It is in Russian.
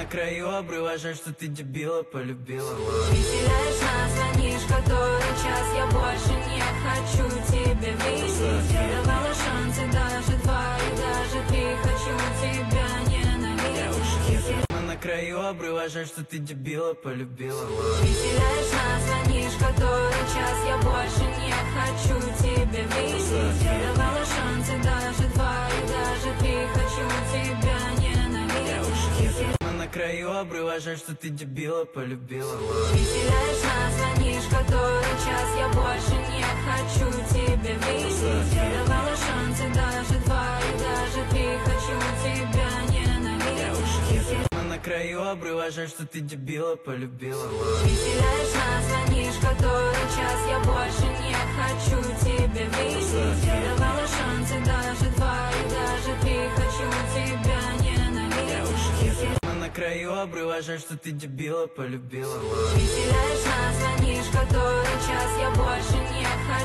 краю обрыва, жаль, что ты дебила полюбила. Ты теряешь нас, звонишь который час. Я больше не хочу тебя видеть. Давала шансы даже два и даже три. Хочу тебя ненавидеть. На краю обрыва, жаль, что ты дебила полюбила. Ты теряешь нас, звонишь который час. Я больше не хочу тебя видеть. Давала шансы даже два и даже три. Хочу тебя ненавидеть. На краю обрыва, жаль, что ты дебила полюбила. Ты теряешь нас, звонишь который час. Я больше не хочу тебя видеть. Давала шансы даже два и даже три. Хочу тебя ненавидеть. На краю обрыва, жаль, что ты дебила полюбила. Ты теряешь нас, звонишь который час. Я больше не хочу тебя видеть. Давала шансы даже два и даже три. Хочу тебя ненавидеть. На краю обрыва, жаль, что ты дебила полюбила. Ты теряешь нас, звонишь который час. Я больше не хочу